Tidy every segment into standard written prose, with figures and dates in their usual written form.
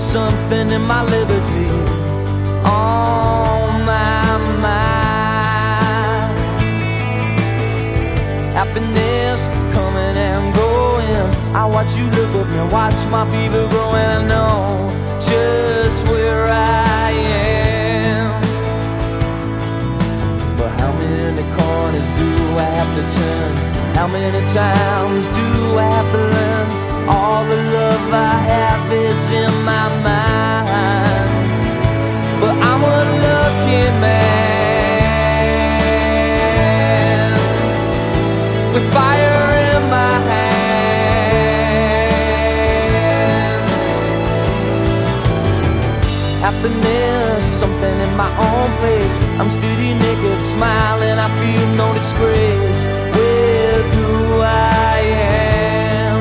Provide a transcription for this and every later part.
something in my liberty. Oh my mind, happiness coming and going. I watch you look at me, watch my fever growing. I know just where I am, but how many corners do I have to turn? How many times do I have to learn? All the love I have is in my mind, but I'm a lucky man with fire in my hands. Happiness, something in my own place. I'm steady naked, smiling, I feel no disgrace with who I am.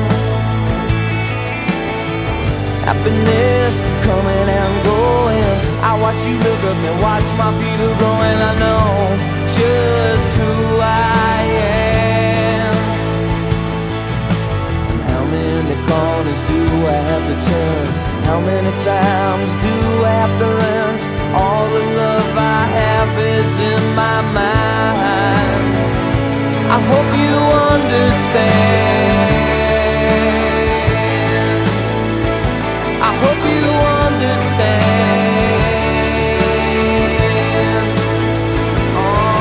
Happiness coming and going. I watch you look at me, watch my fever growing. I know just who I am. And how many corners do I have to turn? How many times do I have to learn? All the love I have is in my mind. I hope you understand. I hope you understand. Oh,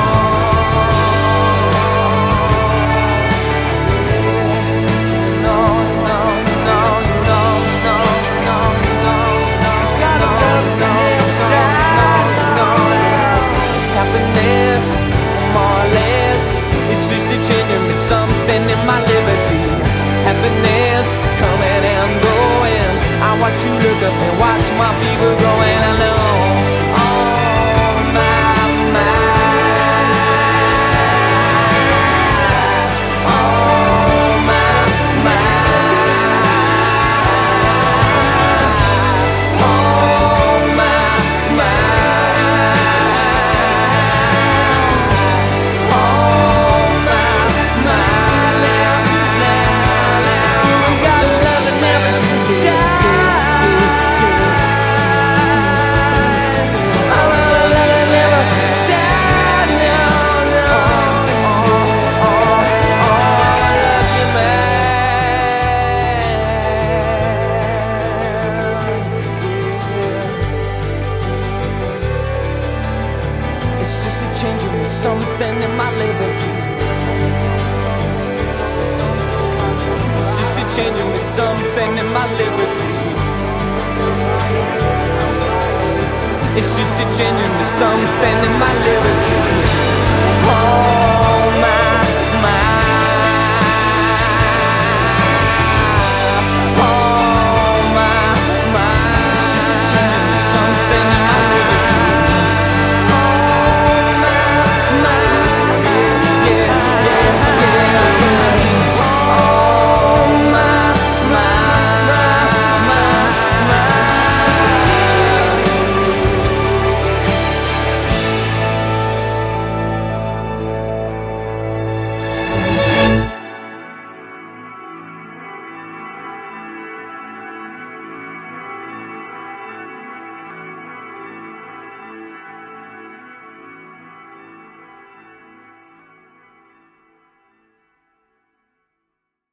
no, no, no, no, no, no, no, no. Gotta love me down. Happiness, more or less, it's just a changing me something in my liberty. Happiness coming and going. I watch you look up and watch my fever growing. I know, oh my mind, oh my mind, oh my mind, oh my mind. Gotta love it, never die. Changing me something in my liberty. It's just a changing me something in my liberty. It's just a changing me something in my liberty. Oh.